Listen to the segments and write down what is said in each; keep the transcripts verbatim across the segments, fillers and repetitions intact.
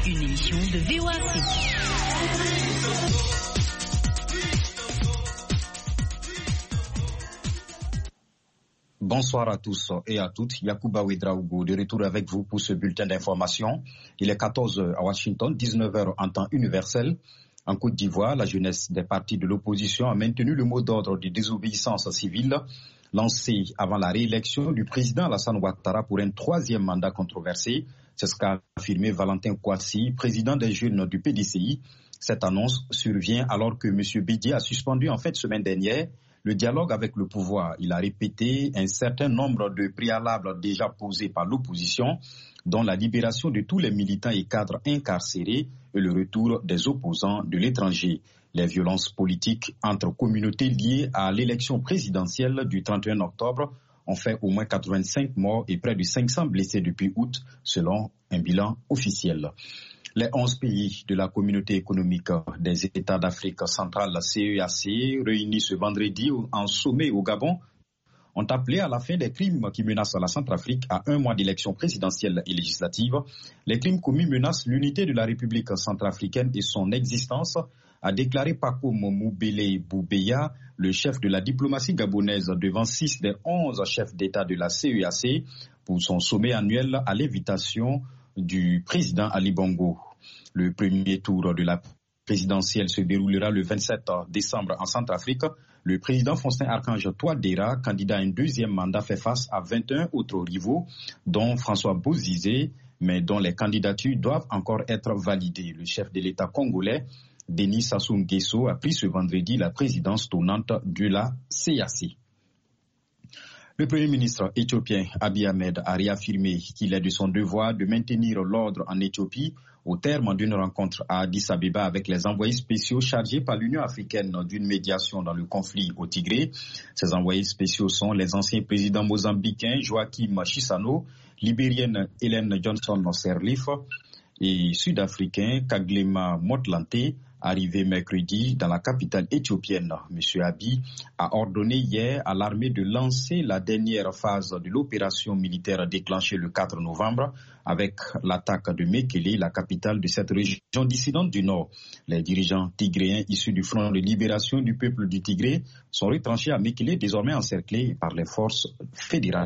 une émission de V O A Afrique. Bonsoir à tous et à toutes. Yacouba Ouedraogo de retour avec vous pour ce bulletin d'information. Il est quatorze heures à Washington, dix-neuf heures en temps universel. En Côte d'Ivoire, la jeunesse des partis de l'opposition a maintenu le mot d'ordre de désobéissance civile lancé avant la réélection du président Alassane Ouattara pour un troisième mandat controversé. C'est ce qu'a affirmé Valentin Kouassi, président des jeunes du P D C I. Cette annonce survient alors que M. Bédié a suspendu en fin de semaine dernière le dialogue avec le pouvoir. Il a répété un certain nombre de préalables déjà posés par l'opposition, dont la libération de tous les militants et cadres incarcérés et le retour des opposants de l'étranger. Les violences politiques entre communautés liées à l'élection présidentielle du trente et un octobre ont fait au moins quatre-vingt-cinq morts et près de cinq cents blessés depuis août, selon un bilan officiel. Les onze pays de la communauté économique des États d'Afrique centrale, la C E A C, réunis ce vendredi en sommet au Gabon, ont appelé à la fin des crimes qui menacent la Centrafrique à un mois d'élections présidentielles et législatives. Les crimes commis menacent l'unité de la République centrafricaine et son existence, a déclaré Paco Moubele Boubeya, le chef de la diplomatie gabonaise, devant six des onze chefs d'État de la C E A C pour son sommet annuel à l'invitation du président Ali Bongo. Le premier tour de la présidentielle se déroulera le vingt-sept décembre en Centrafrique. Le président Faustin Archange Touadéra, candidat à un deuxième mandat, fait face à vingt et un autres rivaux, dont François Bozizé, mais dont les candidatures doivent encore être validées. Le chef de l'État congolais, Denis Sassou Nguesso, a pris ce vendredi la présidence tournante de la C A C. Le Premier ministre éthiopien Abiy Ahmed a réaffirmé qu'il est de son devoir de maintenir l'ordre en Éthiopie au terme d'une rencontre à Addis Abeba avec les envoyés spéciaux chargés par l'Union africaine d'une médiation dans le conflit au Tigré. Ces envoyés spéciaux sont les anciens présidents mozambicains Joachim Chissano, libérienne Hélène Johnson Sirleaf et sud-africain Kgalema Motlanthe. Arrivé mercredi dans la capitale éthiopienne, M. Abiy a ordonné hier à l'armée de lancer la dernière phase de l'opération militaire déclenchée le quatre novembre avec l'attaque de Mekele, la capitale de cette région dissidente du Nord. Les dirigeants tigréens issus du Front de libération du peuple du Tigré sont retranchés à Mekele, désormais encerclés par les forces fédérales.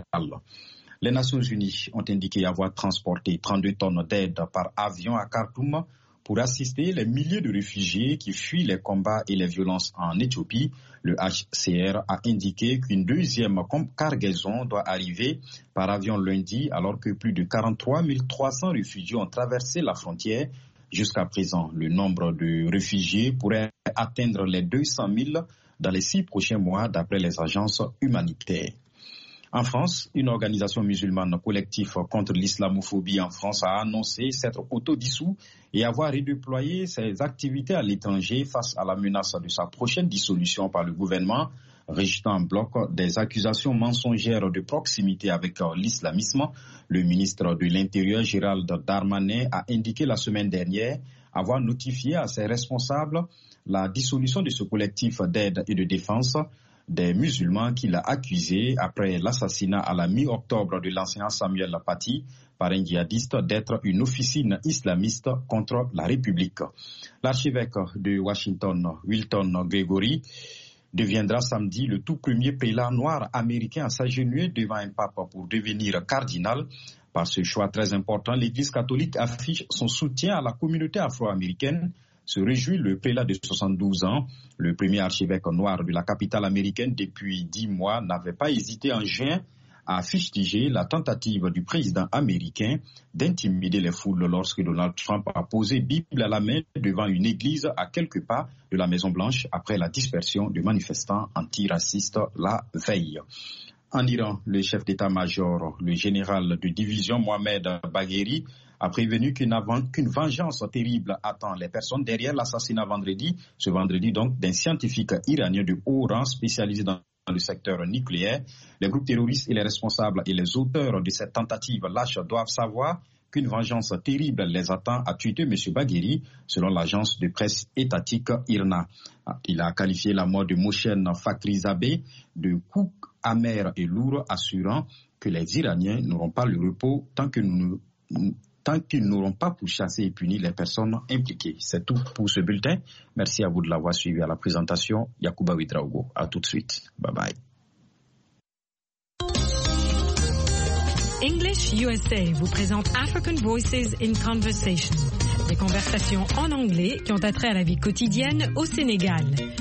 Les Nations Unies ont indiqué avoir transporté trente-deux tonnes d'aide par avion à Khartoum pour assister les milliers de réfugiés qui fuient les combats et les violences en Éthiopie. Le H C R a indiqué qu'une deuxième cargaison doit arriver par avion lundi, alors que plus de quarante-trois mille trois cents réfugiés ont traversé la frontière. Jusqu'à présent, le nombre de réfugiés pourrait atteindre les deux cent mille dans les six prochains mois, d'après les agences humanitaires. En France, une organisation musulmane collective contre l'islamophobie en France a annoncé s'être autodissous et avoir redéployé ses activités à l'étranger face à la menace de sa prochaine dissolution par le gouvernement, rejetant en bloc des accusations mensongères de proximité avec l'islamisme. Le ministre de l'Intérieur, Gérald Darmanin, a indiqué la semaine dernière avoir notifié à ses responsables la dissolution de ce collectif d'aide et de défense des musulmans qu'il a accusés après l'assassinat à la mi-octobre de l'enseignant Samuel Paty par un djihadiste d'être une officine islamiste contre la République. L'archevêque de Washington, Wilton Gregory, deviendra samedi le tout premier prélat noir américain à s'agenouiller devant un pape pour devenir cardinal. Par ce choix très important, l'Église catholique affiche son soutien à la communauté afro-américaine. Se réjouit le prélat de soixante-douze ans. Le premier archevêque noir de la capitale américaine depuis dix mois n'avait pas hésité en juin à fustiger la tentative du président américain d'intimider les foules lorsque Donald Trump a posé Bible à la main devant une église à quelques pas de la Maison-Blanche après la dispersion de manifestants antiracistes la veille. En Iran, le chef d'état-major, le général de division Mohamed Bagheri, a prévenu qu'une, qu'une vengeance terrible attend les personnes derrière l'assassinat vendredi, ce vendredi donc, d'un scientifique iranien de haut rang spécialisé dans le secteur nucléaire. Les groupes terroristes et les responsables et les auteurs de cette tentative lâche doivent savoir qu'une vengeance terrible les attend, a tweeté M. Bagheri, selon l'agence de presse étatique I R N A. Il a qualifié la mort de Mohsen Fakhrizadeh de coup amer et lourd, assurant que les Iraniens n'auront pas le repos tant que nous, tant qu'ils n'auront pas pourchassé et puni les personnes impliquées. C'est tout pour ce bulletin. Merci à vous de l'avoir suivi. À la présentation, Yacouba Ouedraogo. À tout de suite. Bye bye. English U S A vous présente African Voices in Conversation. Des conversations en anglais qui ont attrait à la vie quotidienne au Sénégal.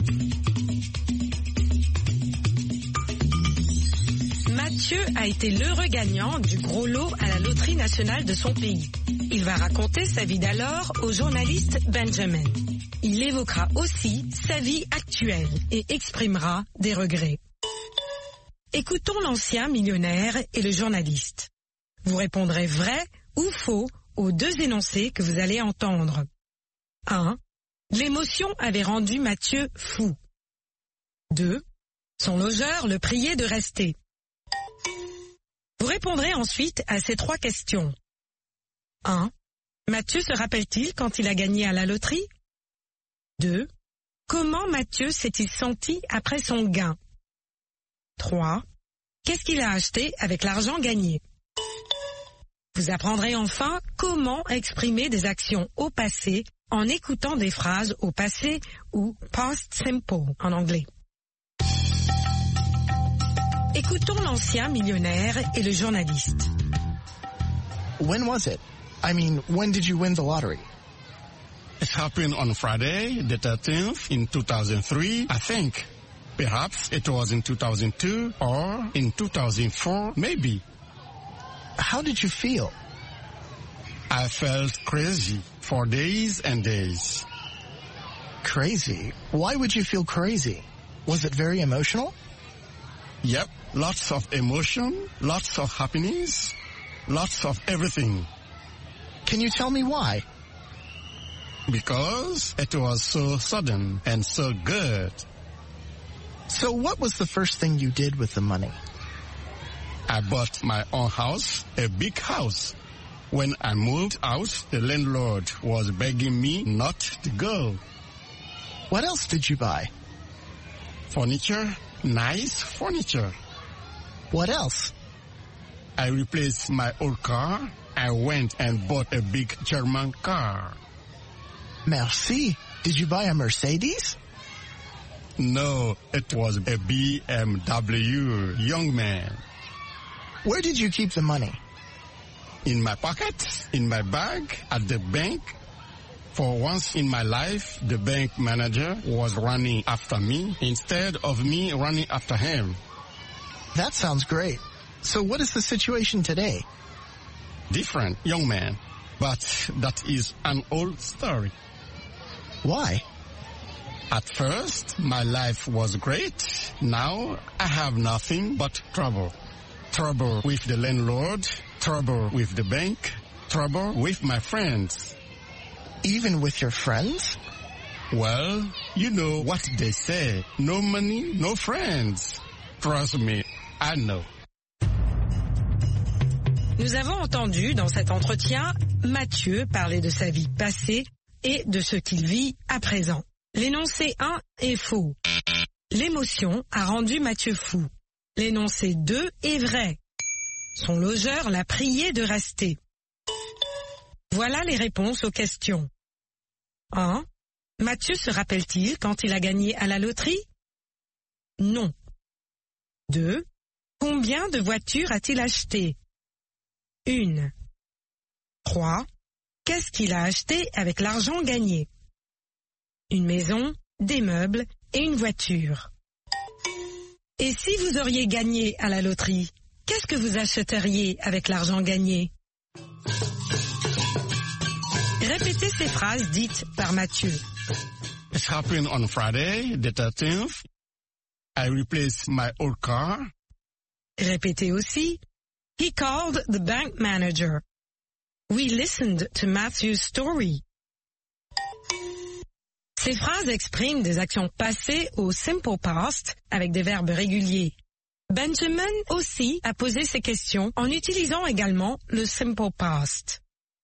Mathieu a été l'heureux gagnant du gros lot à la loterie nationale de son pays. Il va raconter sa vie d'alors au journaliste Benjamin. Il évoquera aussi sa vie actuelle et exprimera des regrets. Écoutons l'ancien millionnaire et le journaliste. Vous répondrez vrai ou faux aux deux énoncés que vous allez entendre. un. L'émotion avait rendu Mathieu fou. deux. Son logeur le priait de rester. Vous répondrez ensuite à ces trois questions. un. Mathieu se rappelle-t-il quand il a gagné à la loterie? deux. Comment Mathieu s'est-il senti après son gain? trois. Qu'est-ce qu'il a acheté avec l'argent gagné? Vous apprendrez enfin comment exprimer des actions au passé en écoutant des phrases au passé ou past simple en anglais. Écoutons l'ancien millionnaire et le journaliste. When was it? I mean, when did you win the lottery? It happened on Friday, the thirteenth, in two thousand three, I think. Perhaps it was in two thousand two or in two thousand four, maybe. How did you feel? I felt crazy for days and days. Crazy? Why would you feel crazy? Was it very emotional? Yep, lots of emotion, lots of happiness, lots of everything. Can you tell me why? Because it was so sudden and so good. So what was the first thing you did with the money? I bought my own house, a big house. When I moved out, the landlord was begging me not to go. What else did you buy? Furniture, nice furniture. What else? I replaced my old car. I went and bought a big German car. Merci. Did you buy a Mercedes? No, it was a B M W, young man. Where did you keep the money? In my pocket, in my bag, at the bank. For once in my life, the bank manager was running after me instead of me running after him. That sounds great. So what is the situation today? Different, young man. But that is an old story. Why? At first, my life was great. Now, I have nothing but trouble. Trouble with the landlord, trouble with the bank, trouble with my friends. Even with your friends? Well, you know what they say. No money, no friends. Trust me, I know. Nous avons entendu dans cet entretien Mathieu parler de sa vie passée et de ce qu'il vit à présent. L'énoncé un est faux. L'émotion a rendu Mathieu fou. L'énoncé deux est vrai. Son logeur l'a prié de rester. Voilà les réponses aux questions. un. Mathieu se rappelle-t-il quand il a gagné à la loterie? Non. deux. Combien de voitures a-t-il acheté? Une. trois. Qu'est-ce qu'il a acheté avec l'argent gagné? Une maison, des meubles et une voiture. Et si vous auriez gagné à la loterie, qu'est-ce que vous achèteriez avec l'argent gagné? Répétez ces phrases dites par Mathieu. It happened on Friday, the thirteenth. I replaced my old car. Répétez aussi. He called the bank manager. We listened to Matthew's story. Ces phrases expriment des actions passées au simple past avec des verbes réguliers. Benjamin aussi a posé ces questions en utilisant également le simple past.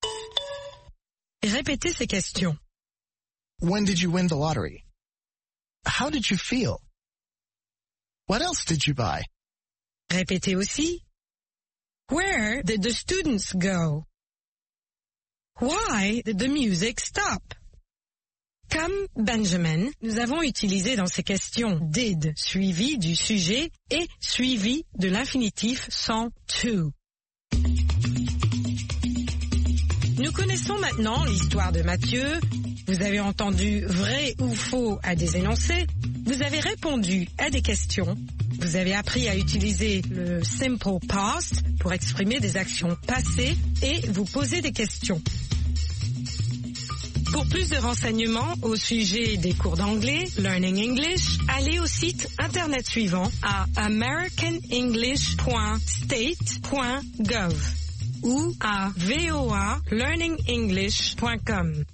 Répétez ces questions. When did you win the lottery? How did you feel? What else did you buy? Répétez aussi. Where did the students go? Why did the music stop? Comme Benjamin, nous avons utilisé dans ces questions did suivi du sujet et suivi de l'infinitif sans to. Nous connaissons maintenant l'histoire de Mathieu. Vous avez entendu vrai ou faux à des énoncés. Vous avez répondu à des questions. Vous avez appris à utiliser le simple past pour exprimer des actions passées et vous poser des questions. Pour plus de renseignements au sujet des cours d'anglais, Learning English, allez au site internet suivant à american english point state point gov ou à voa learning english point com.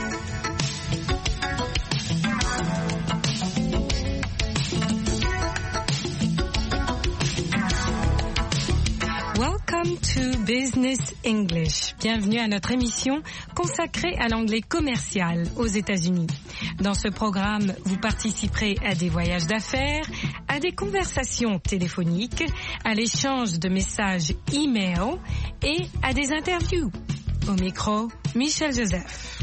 Welcome to Business English. Bienvenue à notre émission consacrée à l'anglais commercial aux États-Unis. Dans ce programme, vous participerez à des voyages d'affaires, à des conversations téléphoniques, à l'échange de messages e-mail et à des interviews. Au micro, Michel Joseph.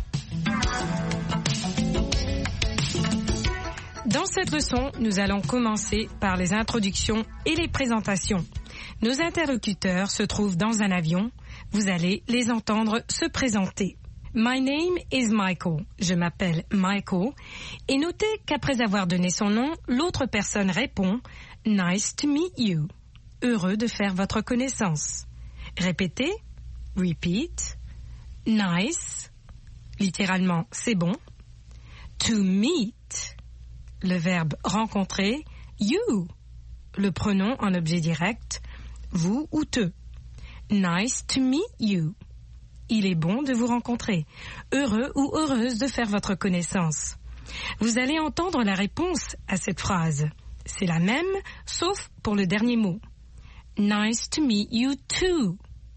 Dans cette leçon, nous allons commencer par les introductions et les présentations. Nos interlocuteurs se trouvent dans un avion. Vous allez les entendre se présenter. My name is Michael. Je m'appelle Michael. Et notez qu'après avoir donné son nom, l'autre personne répond « Nice to meet you ». Heureux de faire votre connaissance. Répétez. Repeat. Nice. Littéralement, c'est bon. To meet. Le verbe rencontrer. You. Le pronom en objet direct. Vous ou te. Nice to meet you. Il est bon de vous rencontrer. Heureux ou heureuse de faire votre connaissance. Vous allez entendre la réponse à cette phrase. C'est la même, sauf pour le dernier mot. Nice to meet you too.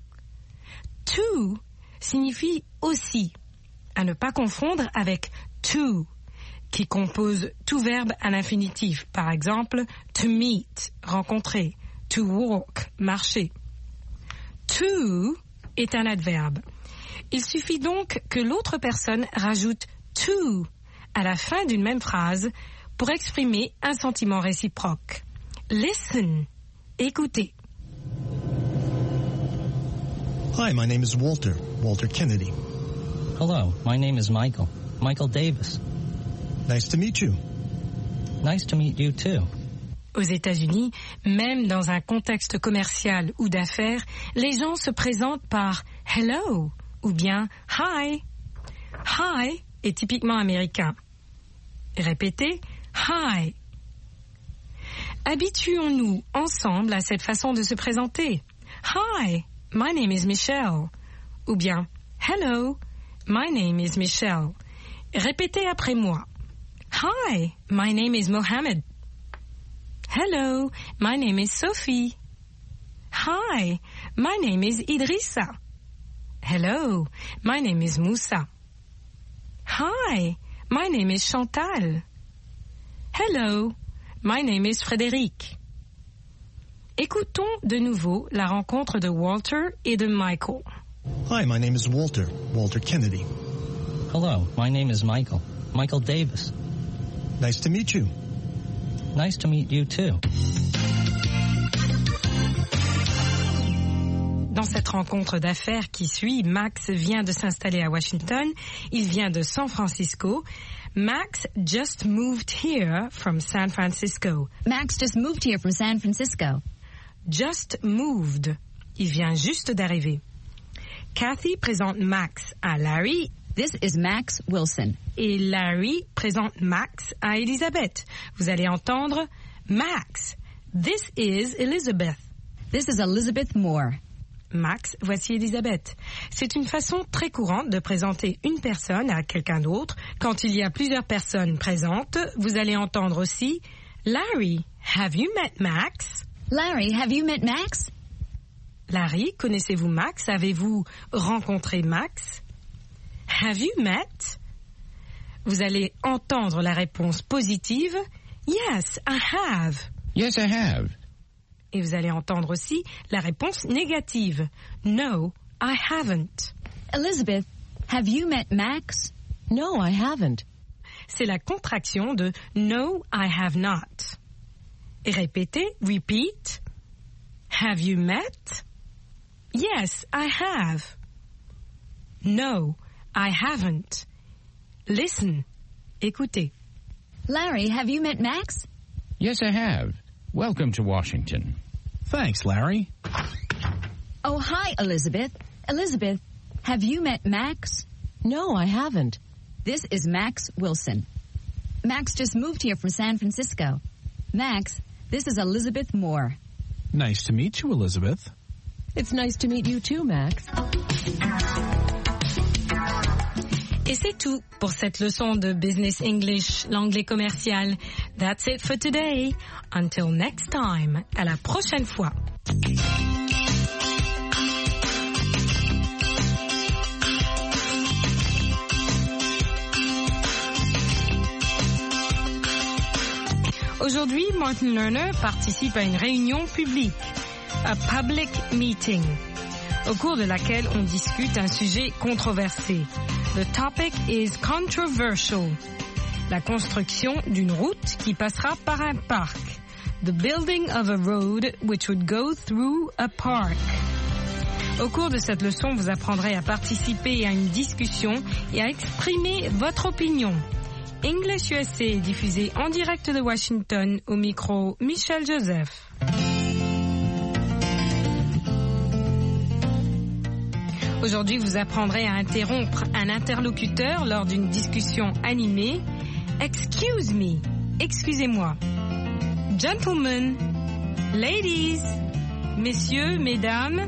To signifie aussi, à ne pas confondre avec to, qui compose tout verbe à l'infinitif. Par exemple, to meet, rencontrer. To walk, marcher. To est un adverbe. Il suffit donc que l'autre personne rajoute to à la fin d'une même phrase pour exprimer un sentiment réciproque. Listen, écoutez. Hi, my name is Walter, Walter Kennedy. Hello, my name is Michael, Michael Davis. Nice to meet you. Nice to meet you too. Aux États-Unis, même dans un contexte commercial ou d'affaires, les gens se présentent par « hello » ou bien « hi ». « Hi » est typiquement américain. Répétez « hi ». Habituons-nous ensemble à cette façon de se présenter. « Hi, my name is Michelle » ou bien « hello, my name is Michelle ». Répétez après moi. « Hi, my name is Mohammed ». Hello, my name is Sophie. Hi, my name is Idrissa. Hello, my name is Moussa. Hi, my name is Chantal. Hello, my name is Frédéric. Écoutons de nouveau la rencontre de Walter et de Michael. Hi, my name is Walter, Walter Kennedy. Hello, my name is Michael, Michael Davis. Nice to meet you. Nice to meet you too. Dans cette rencontre d'affaires qui suit, Max vient de s'installer à Washington. Il vient de San Francisco. Max just moved here from San Francisco. Max just moved here from San Francisco. Just moved. Il vient juste d'arriver. Kathy présente Max à Larry. This is Max Wilson. Et Larry présente Max à Elizabeth. Vous allez entendre Max. This is Elizabeth. This is Elizabeth Moore. Max, voici Elizabeth. C'est une façon très courante de présenter une personne à quelqu'un d'autre. Quand il y a plusieurs personnes présentes, vous allez entendre aussi Larry, have you met Max? Larry, have you met Max? Larry, connaissez-vous Max? Avez-vous rencontré Max? Have you met? Vous allez entendre la réponse positive. Yes, I have. Yes, I have. Et vous allez entendre aussi la réponse négative. No, I haven't. Elizabeth, Have you met Max? No, I haven't. C'est la contraction de No, I have not. Et répétez, repeat. Have you met? Yes, I have. No, I haven't. Listen. Écoutez. Larry, have you met Max? Yes, I have. Welcome to Washington. Thanks, Larry. Oh, hi, Elizabeth. Elizabeth, have you met Max? No, I haven't. This is Max Wilson. Max just moved here from San Francisco. Max, this is Elizabeth Moore. Nice to meet you, Elizabeth. It's nice to meet you too, Max. Et c'est tout pour cette leçon de Business English, l'anglais commercial. That's it for today. Until next time. À la prochaine fois. Aujourd'hui, Martin Lerner participe à une réunion publique, a public meeting, au cours de laquelle on discute un sujet controversé. The topic is controversial. La construction d'une route qui passera par un parc. The building of a road which would go through a park. Au cours de cette leçon, vous apprendrez à participer à une discussion et à exprimer votre opinion. English U S A est diffusé en direct de Washington, au micro Michel Joseph. Aujourd'hui, vous apprendrez à interrompre un interlocuteur lors d'une discussion animée. Excuse me, excusez-moi. Gentlemen, ladies, messieurs, mesdames.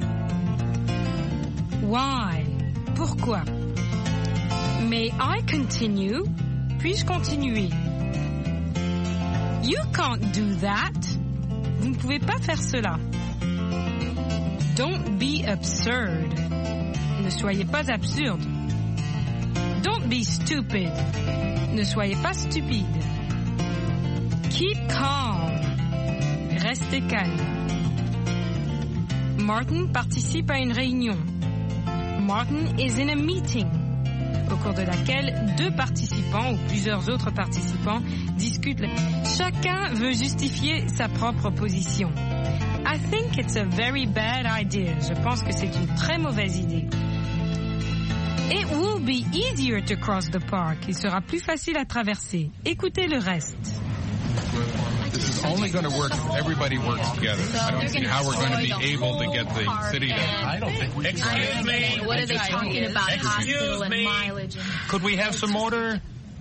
Why? Pourquoi? May I continue? Puis-je continuer? You can't do that. Vous ne pouvez pas faire cela. Don't be absurd. Ne soyez pas absurde. Don't be stupid. Ne soyez pas stupide. Keep calm. Restez calme. Martin participe à une réunion. Martin is in a meeting, au cours de laquelle deux participants ou plusieurs autres participants discutent. Chacun veut justifier sa propre position. I think it's a very bad idea. Je pense que c'est une très mauvaise idée. It will be easier to cross the park. Il sera plus facile à traverser. Écoutez le reste. This is only going to work if everybody works together. I don't see how we're going to be able to get the city to... I don't think... Excuse me. What are they talking about? Hospital and mileage? Could we have some order?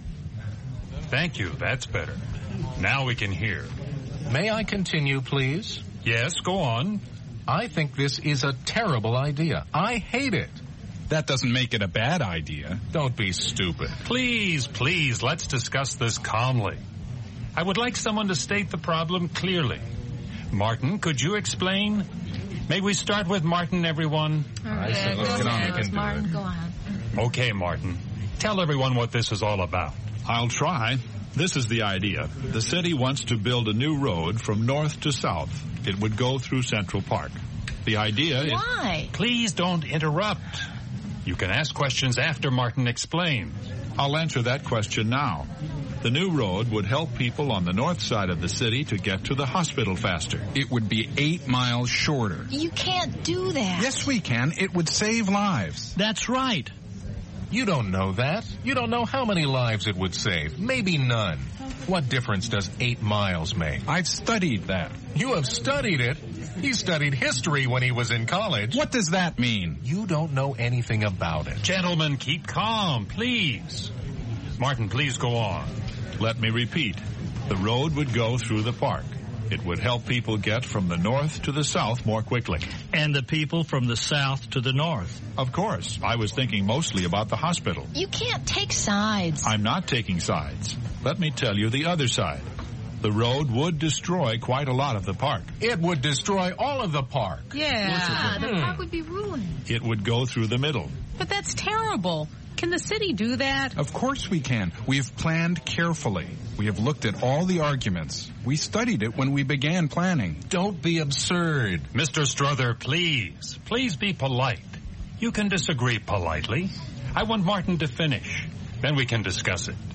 Thank you. That's better. Now we can hear. May I continue, please? Yes, go on. I think this is a terrible idea. I hate it. That doesn't make it a bad idea. Don't be stupid. Please, please, let's discuss this calmly. I would like someone to state the problem clearly. Martin, could you explain? May we start with Martin, everyone? I said, let's get on. We can do Martin, it. go on. Okay, Martin. Tell everyone what this is all about. I'll try. This is the idea. The city wants to build a new road from north to south. It would go through Central Park. The idea is... Why? Please don't interrupt. You can ask questions after Martin explains. I'll answer that question now. The new road would help people on the north side of the city to get to the hospital faster. It would be eight miles shorter. You can't do that. Yes, we can. It would save lives. That's right. You don't know that. You don't know how many lives it would save. Maybe none. What difference does eight miles make? I've studied that. You have studied it? He studied history when he was in college. What does that mean? You don't know anything about it. Gentlemen, keep calm, please. Martin, please go on. Let me repeat. The road would go through the park. It would help people get from the north to the south more quickly. And the people from the south to the north. Of course. I was thinking mostly about the hospital. You can't take sides. I'm not taking sides. Let me tell you the other side. The road would destroy quite a lot of the park. It would destroy all of the park. Yeah, yeah the park would be ruined. It would go through the middle. But that's terrible. Can the city do that? Of course we can. We have planned carefully. We have looked at all the arguments. We studied it when we began planning. Don't be absurd. Mister Strother, please. Please be polite. You can disagree politely. I want Martin to finish. Then we can discuss it.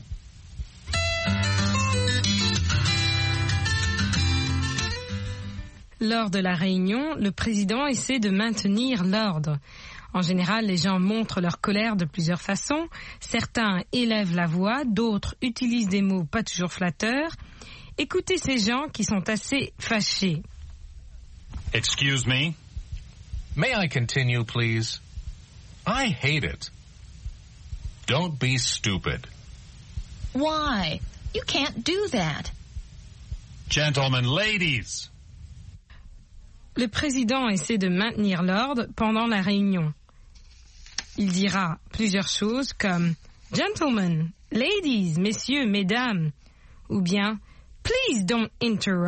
Lors de la réunion, le président essaie de maintenir l'ordre. En général, les gens montrent leur colère de plusieurs façons. Certains élèvent la voix, d'autres utilisent des mots pas toujours flatteurs. Écoutez ces gens qui sont assez fâchés. Excuse me. May I continue, please? I hate it. Don't be stupid. Why? You can't do that. Gentlemen, ladies. Le président essaie de maintenir l'ordre pendant la réunion. Il dira plusieurs choses comme « Gentlemen, ladies, messieurs, mesdames » ou bien « Please don't interrupt ».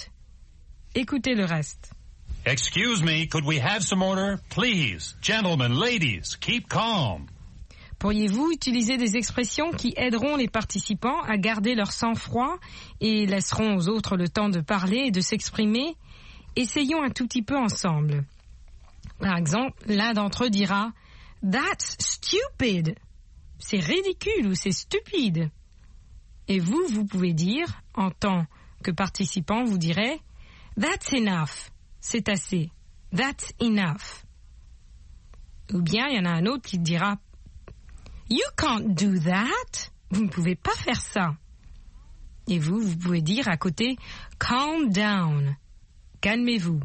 Écoutez le reste. Excuse me, could we have some order? Please, gentlemen, ladies, keep calm. Pourriez-vous utiliser des expressions qui aideront les participants à garder leur sang-froid et laisseront aux autres le temps de parler et de s'exprimer? Essayons un tout petit peu ensemble. Par exemple, l'un d'entre eux dira « That's stupid ». C'est ridicule ou c'est stupide. Et vous, vous pouvez dire, en tant que participant, vous direz « That's enough ». C'est assez. That's enough. Ou bien, il y en a un autre qui dira « You can't do that ». Vous ne pouvez pas faire ça. Et vous, vous pouvez dire à côté « Calm down ». Calmez-vous.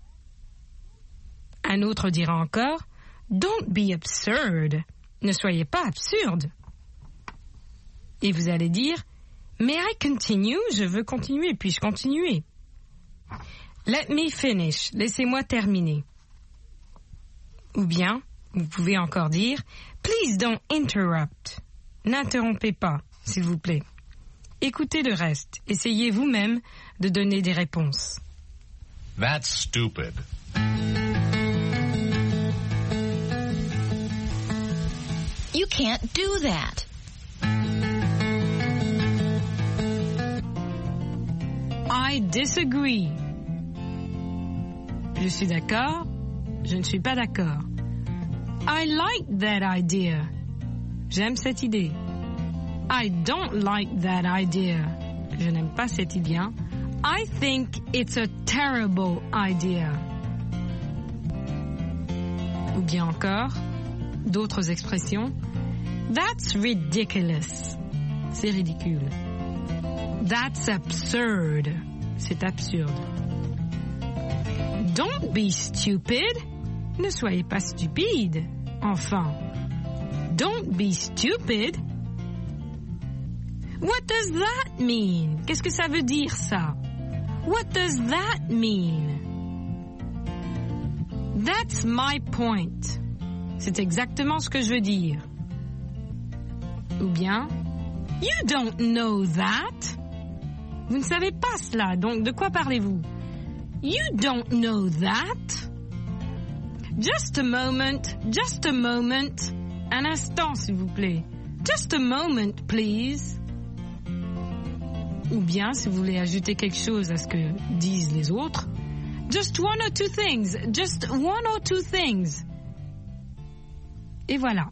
Un autre dira encore « Don't be absurd ». Ne soyez pas absurde. Et vous allez dire « May I continue ?» Je veux continuer, puis-je continuer? Let me finish. Laissez-moi terminer. Ou bien, vous pouvez encore dire « Please don't interrupt ». N'interrompez pas, s'il vous plaît. Écoutez le reste. Essayez vous-même de donner des réponses. That's stupid. You can't do that. I disagree. Je suis d'accord. Je ne suis pas d'accord. I like that idea. J'aime cette idée. I don't like that idea. Je n'aime pas cette idée. I think it's a terrible idea. Ou bien encore, d'autres expressions. That's ridiculous. C'est ridicule. That's absurd. C'est absurde. Don't be stupid. Ne soyez pas stupide. Enfin. Don't be stupid. What does that mean? Qu'est-ce que ça veut dire, ça? What does that mean? That's my point. C'est exactement ce que je veux dire. Ou bien, you don't know that. Vous ne savez pas cela, donc de quoi parlez-vous? You don't know that. Just a moment, just a moment. Un instant, s'il vous plaît. Just a moment, please. Ou bien, si vous voulez ajouter quelque chose à ce que disent les autres, just one or two things, just one or two things. Et voilà.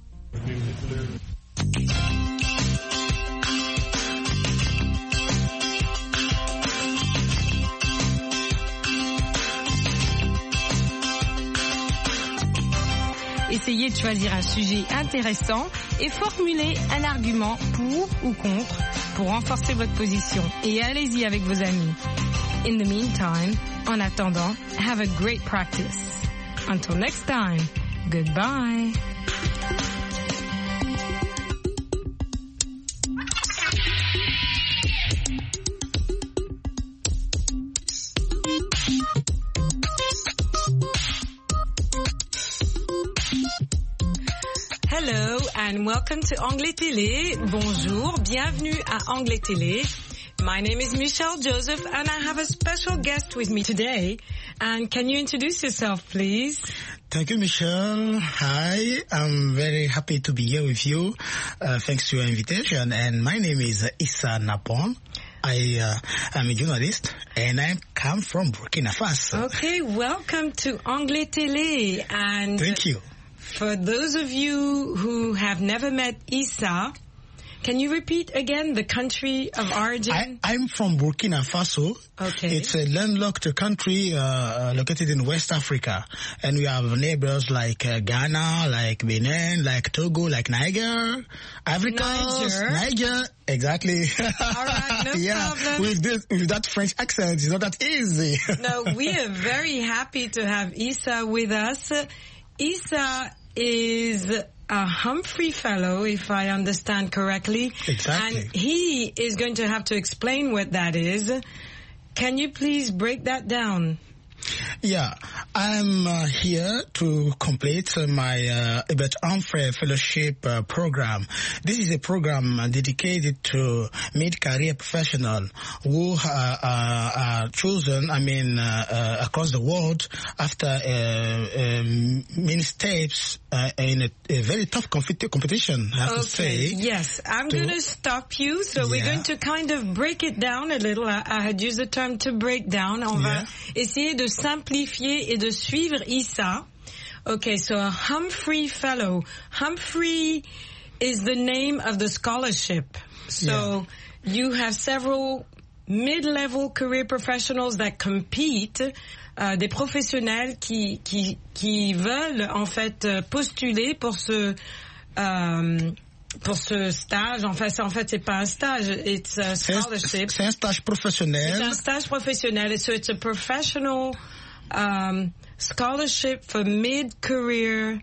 Essayez de choisir un sujet intéressant et formulez un argument pour ou contre pour renforcer votre position. Et allez-y avec vos amis. In the meantime, en attendant, have a great practice. Until next time, goodbye. Hello and welcome to Anglais Télé. Bonjour, bienvenue à Anglais Télé. My name is Michelle Joseph and I have a special guest with me today. And can you introduce yourself, please? Thank you, Michelle. Hi, I'm very happy to be here with you. Uh, thanks to your invitation. And my name is Issa Napon. I uh, am a journalist and I come from Burkina Faso. Okay, welcome to Anglais Télé. And thank you. For those of you who have never met Issa, can you repeat again the country of origin? I, I'm from Burkina Faso. Okay. It's a landlocked country uh, located in West Africa. And we have neighbors like uh, Ghana, like Benin, like Togo, like Niger, Ivory Coast, Niger. Niger. Exactly. All right, no yeah, problem. With, this, with that French accent, it's not that easy. No, we are very happy to have Issa with us. Issa is a Humphrey Fellow, if I understand correctly. Exactly. And he is going to have to explain what that is. Can you please break that down? Yeah, I'm uh, here to complete uh, my uh, Herbert Humphrey Fellowship uh, program. This is a program uh, dedicated to mid-career professionals who uh, uh, are chosen, I mean, uh, uh, across the world after uh, um, many steps uh, in a, a very tough compet- competition, I have okay. to say. Yes, I'm to, going to stop you. So yeah. we're going to kind of break it down a little. I, I had used the term to break down. On yeah. va essayer de simplifier et de suivre Issa. Okay, so a Humphrey Fellow. Humphrey is the name of the scholarship. So yeah. you have several mid-level career professionals that compete, euh, des professionnels qui, qui, qui veulent en fait postuler pour ce euh, pour ce stage. En fait, en fait, c'est pas un stage, it's a scholarship. C'est un stage professionnel. C'est un stage professionnel. So it's a professional um, scholarship for mid-career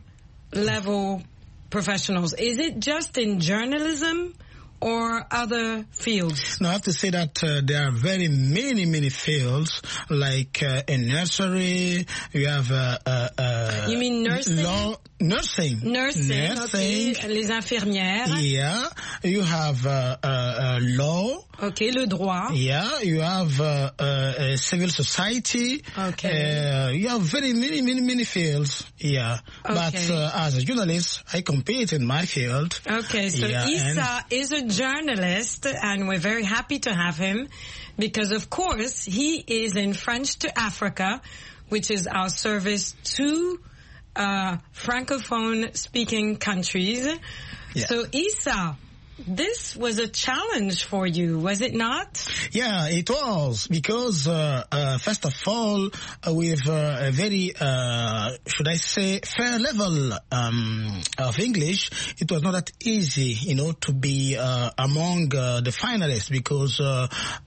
level professionals. Is it just in journalism or other fields? No, I have to say that uh, there are very many, many fields, like uh, in nursery, you have uh, uh, uh, you mean nursing? Law, nursing. Nursing, nursing. Okay. Les infirmières. Yeah, you have uh, uh, uh, law. Okay, le droit. Yeah, you have uh, uh, civil society. Okay. Uh, you have very many, many, many fields. Yeah, okay. But uh, as a journalist, I compete in my field. Okay, so yeah, Issa is a journalist, and we're very happy to have him because, of course, he is in French to Africa, which is our service to uh, Francophone-speaking countries. Yeah. So, Issa, this was a challenge for you, was it not? Yeah, it was, because uh, uh, first of all, uh, with uh, a very, uh, should I say, fair level um, of English, it was not that easy, you know, to be uh, among uh, the finalists, because uh,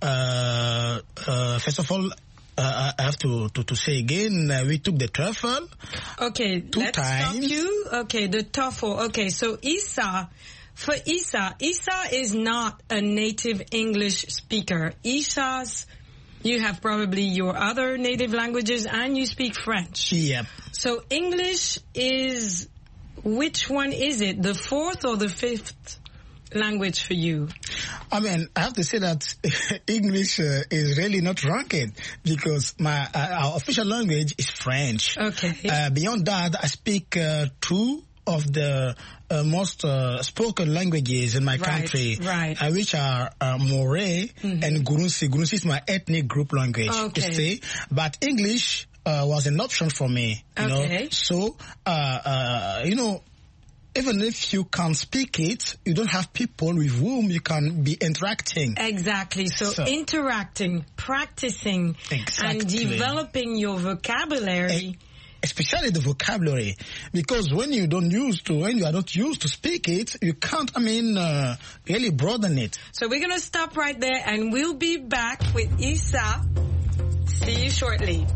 uh, uh, first of all, Uh, I have to, to, to say again, uh, we took the TOEFL. Okay, two let's times. stop you. Okay, the TOEFL. Okay, so Issa, for Issa, Issa is not a native English speaker. Issa's, you have probably your other native languages and you speak French. Yep. So English is, which one is it? The fourth or the fifth language for you? I mean, I have to say that English uh, is really not ranked, because my uh, our official language is French. Okay. Uh, beyond that, I speak uh, two of the uh, most uh, spoken languages in my right, country, right. Uh, which are uh, Moray mm-hmm. and Gurunsi. Gurunsi is my ethnic group language, okay. you see. But English uh, was an option for me, you okay. know. So, uh, uh, you know, even if you can't speak it, you don't have people with whom you can be interacting. Exactly. So, so interacting, practicing, exactly. and developing your vocabulary. Especially the vocabulary. Because when you don't use to, when you are not used to speak it, you can't, I mean, uh, really broaden it. So we're going to stop right there and we'll be back with Issa. See you shortly.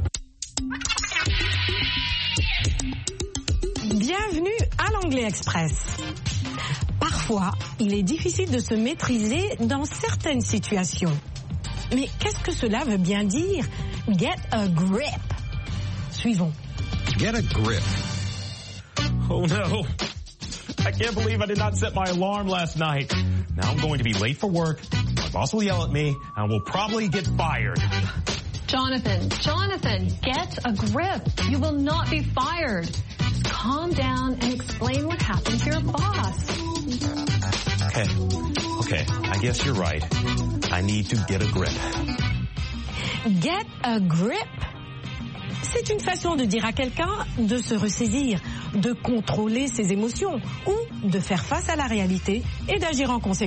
Bienvenue à l'Anglais Express. Parfois, il est difficile de se maîtriser dans certaines situations. Mais qu'est-ce que cela veut bien dire? Get a grip. Suivons. Get a grip. Oh no. I can't believe I did not set my alarm last night. Now I'm going to be late for work. My boss will yell at me and will probably get fired. Jonathan, Jonathan, get a grip. You will not be fired. Just calm down and explain what happened to your boss. Okay, okay, I guess you're right. I need to get a grip. Get a grip? C'est une façon de dire à quelqu'un de se ressaisir. de contrôler ses émotions ou de faire face à la réalité et d'agir en conséquence.